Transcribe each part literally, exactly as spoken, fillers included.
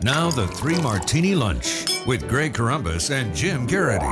Now the Three Martini Lunch with Greg Corombos and Jim Garrity.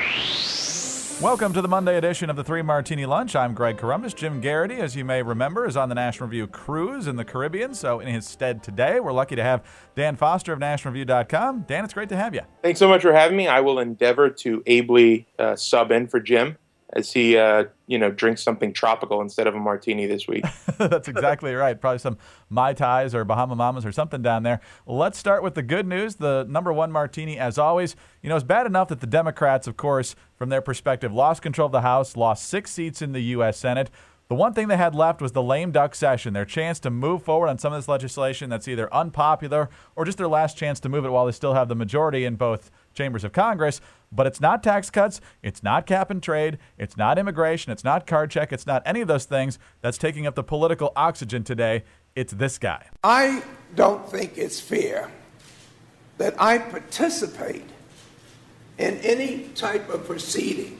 Welcome to the Monday edition of the Three Martini Lunch. I'm Greg Corombos. Jim Garrity, as you may remember, is on the National Review cruise in the Caribbean. So in his stead today, we're lucky to have Dan Foster of National Review dot com. Dan, it's great to have you. Thanks so much for having me. I will endeavor to ably uh, sub in for Jim as he, uh, you know, drinks something tropical instead of a martini this week. That's exactly right. Probably some Mai Tais or Bahama Mamas or something down there. Let's start with the good news. The number one martini, as always. You know, it's bad enough that the Democrats, of course, from their perspective, lost control of the House, lost six seats in the U S Senate. The one thing they had left was the lame duck session, their chance to move forward on some of this legislation that's either unpopular or just their last chance to move it while they still have the majority in both chambers of Congress. But it's not tax cuts, it's not cap and trade, it's not immigration, it's not card check, it's not any of those things that's taking up the political oxygen today. It's this guy. I don't think it's fair that I participate in any type of proceeding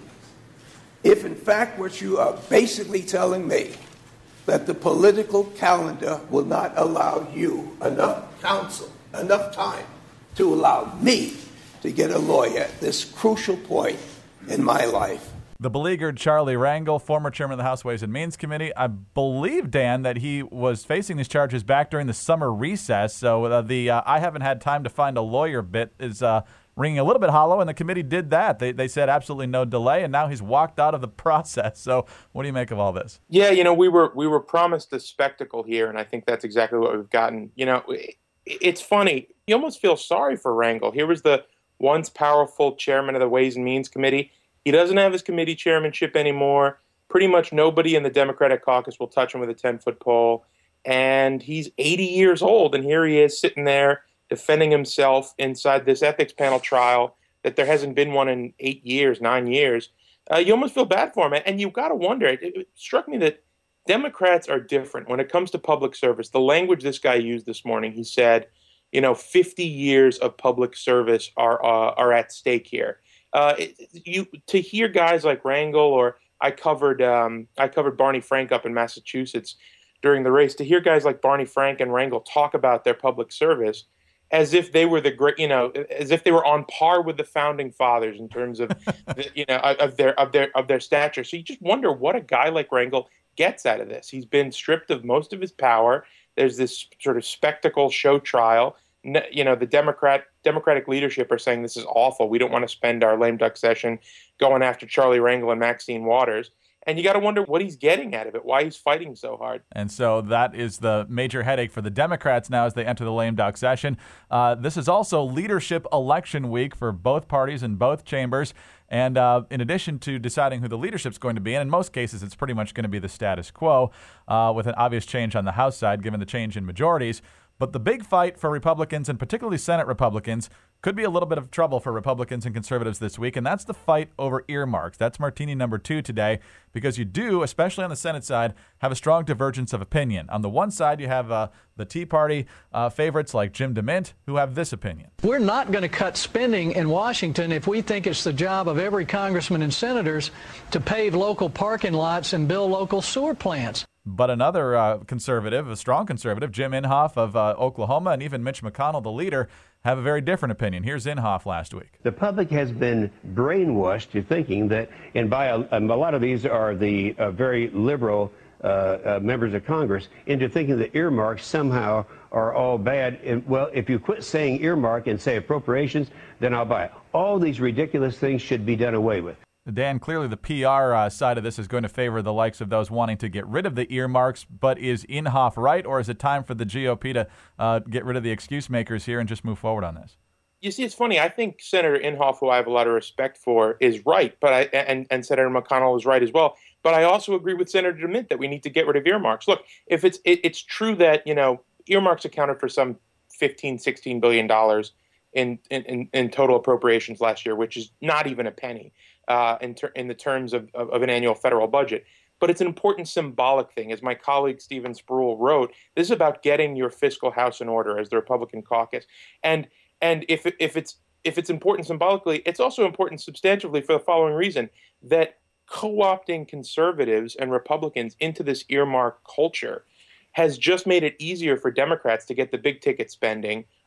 if in fact what you are basically telling me that the political calendar will not allow you enough counsel, enough time to allow me to get a lawyer at this crucial point in my life. The beleaguered Charlie Rangel, former chairman of the House Ways and Means Committee. I believe, Dan, that he was facing these charges back during the summer recess. So uh, the uh, I haven't had time to find a lawyer bit is uh, ringing a little bit hollow, and the committee did that. They they said absolutely no delay, and now he's walked out of the process. So what do you make of all this? Yeah, you know, we were we were promised a spectacle here, and I think that's exactly what we've gotten. You know, it's funny. You almost feel sorry for Rangel. Here was the once powerful chairman of the Ways and Means Committee. He doesn't have his committee chairmanship anymore. Pretty much nobody in the Democratic caucus will touch him with a ten-foot pole. And he's eighty years old, and here he is sitting there defending himself inside this ethics panel trial that there hasn't been one in eight years, nine years. Uh, you almost feel bad for him. And you've got to wonder, it, it struck me that Democrats are different when it comes to public service. The language this guy used this morning, he said, you know, fifty years of public service are uh, are at stake here. Uh, it, you to hear guys like Rangel, or I covered um, I covered Barney Frank up in Massachusetts during the race. To hear guys like Barney Frank and Rangel talk about their public service as if they were the great, you know, as if they were on par with the founding fathers in terms of, the, you know, of their of their of their stature. So you just wonder what a guy like Rangel gets out of this. He's been stripped of most of his power. There's this sort of spectacle show trial. You know, the Democrat Democratic leadership are saying this is awful. We don't want to spend our lame duck session going after Charlie Rangel and Maxine Waters. And you got to wonder what he's getting out of it, why he's fighting so hard. And so that is the major headache for the Democrats now as they enter the lame duck session. Uh, this is also leadership election week for both parties in both chambers. And uh, in addition to deciding who the leadership's going to be, and in most cases it's pretty much going to be the status quo uh, with an obvious change on the House side given the change in majorities. But the big fight for Republicans, and particularly Senate Republicans, could be a little bit of trouble for Republicans and conservatives this week, and that's the fight over earmarks. That's martini number two today, because you do, especially on the Senate side, have a strong divergence of opinion. On the one side, you have uh, the Tea Party uh, favorites like Jim DeMint, who have this opinion. We're not going to cut spending in Washington if we think it's the job of every congressman and senators to pave local parking lots and build local sewer plants. But another uh, conservative, a strong conservative, Jim Inhofe of uh, Oklahoma, and even Mitch McConnell, the leader, have a very different opinion. Here's Inhofe last week. The public has been brainwashed to thinking that, and by a, a lot of these are the uh, very liberal uh, uh, members of Congress, into thinking that earmarks somehow are all bad. And, well, if you quit saying earmark and say appropriations, then I'll buy it. All these ridiculous things should be done away with. Dan, clearly the P R uh, side of this is going to favor the likes of those wanting to get rid of the earmarks, but is Inhofe right, or is it time for the G O P to uh, get rid of the excuse makers here and just move forward on this? You see, it's funny. I think Senator Inhofe, who I have a lot of respect for, is right, but I and, and Senator McConnell is right as well. But I also agree with Senator DeMint that we need to get rid of earmarks. Look, if it's it, it's true that, you know, earmarks accounted for some fifteen, sixteen billion dollars in, in, in total appropriations last year, which is not even a penny. Uh, in, ter- in the terms of, of, of an annual federal budget. But it's an important symbolic thing. As my colleague Stephen Spruill wrote, this is about getting your fiscal house in order as the Republican caucus. And and if if it's if it's important symbolically, it's also important substantively for the following reason, that co-opting conservatives and Republicans into this earmark culture has just made it easier for Democrats to get the big ticket spending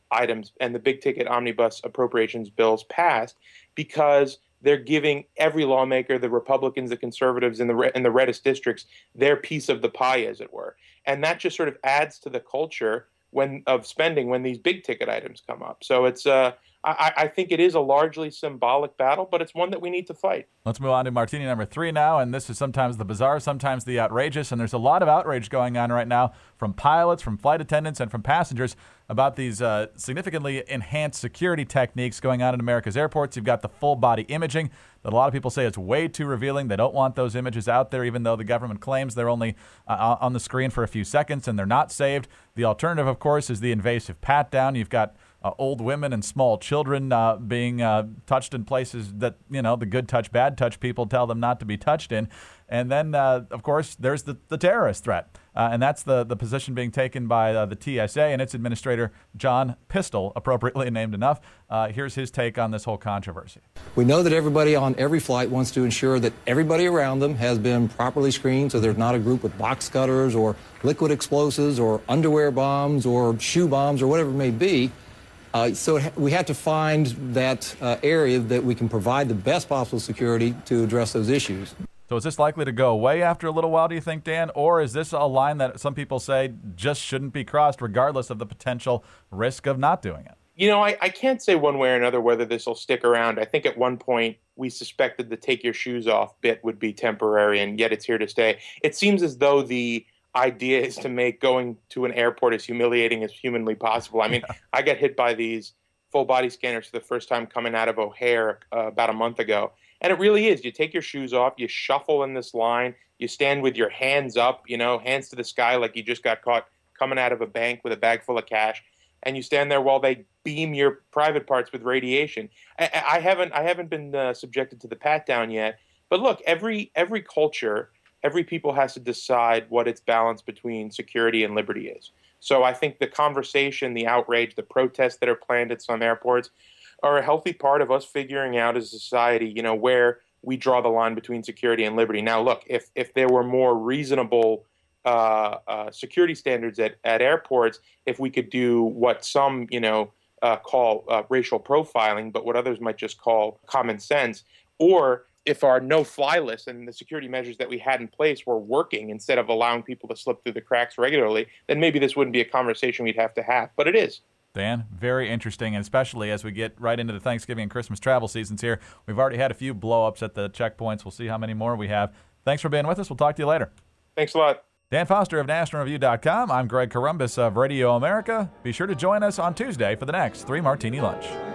items and the big ticket omnibus appropriations bills passed because they're giving every lawmaker, the Republicans, the conservatives in the re- in the reddest districts, their piece of the pie, as it were. And that just sort of adds to the culture when of spending when these big ticket items come up. So it's uh, I, I think it is a largely symbolic battle, but it's one that we need to fight. Let's move on to martini number three now, and this is sometimes the bizarre, sometimes the outrageous, and there's a lot of outrage going on right now from pilots, from flight attendants, and from passengers about these uh, significantly enhanced security techniques going on in America's airports. You've got the full-body imaging that a lot of people say it's way too revealing. They don't want those images out there, even though the government claims they're only uh, on the screen for a few seconds and they're not saved. The alternative, of course, is the invasive pat-down. You've got Uh, old women and small children uh, being uh, touched in places that, you know, the good touch, bad touch people tell them not to be touched in. And then, uh, of course, there's the, the terrorist threat. Uh, and that's the, the position being taken by uh, the T S A and its administrator, John Pistol, appropriately named enough. Uh, here's his take on this whole controversy. We know that everybody on every flight wants to ensure that everybody around them has been properly screened so there's not a group with box cutters or liquid explosives or underwear bombs or shoe bombs or whatever it may be. Uh, so it ha- we have to find that uh, area that we can provide the best possible security to address those issues. So is this likely to go away after a little while, do you think, Dan? Or is this a line that some people say just shouldn't be crossed regardless of the potential risk of not doing it? You know, I, I can't say one way or another whether this will stick around. I think at one point we suspected the take your shoes off bit would be temporary, and yet it's here to stay. It seems as though the idea is to make going to an airport as humiliating as humanly possible. I mean, yeah. I got hit by these full body scanners for the first time coming out of O'Hare uh, about a month ago. And it really is. You take your shoes off, you shuffle in this line, you stand with your hands up, you know, hands to the sky like you just got caught coming out of a bank with a bag full of cash. And you stand there while they beam your private parts with radiation. I, I haven't I haven't been uh, subjected to the pat down yet. But look, every every culture, every people has to decide what its balance between security and liberty is. So I think the conversation, the outrage, the protests that are planned at some airports are a healthy part of us figuring out as a society, you know, where we draw the line between security and liberty. Now, look, if if there were more reasonable uh, uh, security standards at, at airports, if we could do what some, you know, uh, call uh, racial profiling, but what others might just call common sense, or if our no-fly list and the security measures that we had in place were working instead of allowing people to slip through the cracks regularly, then maybe this wouldn't be a conversation we'd have to have. But it is. Dan, very interesting, and especially as we get right into the Thanksgiving and Christmas travel seasons here. We've already had a few blow-ups at the checkpoints. We'll see how many more we have. Thanks for being with us. We'll talk to you later. Thanks a lot. Dan Foster of National Review dot com. I'm Greg Corombos of Radio America. Be sure to join us on Tuesday for the next Three Martini Lunch.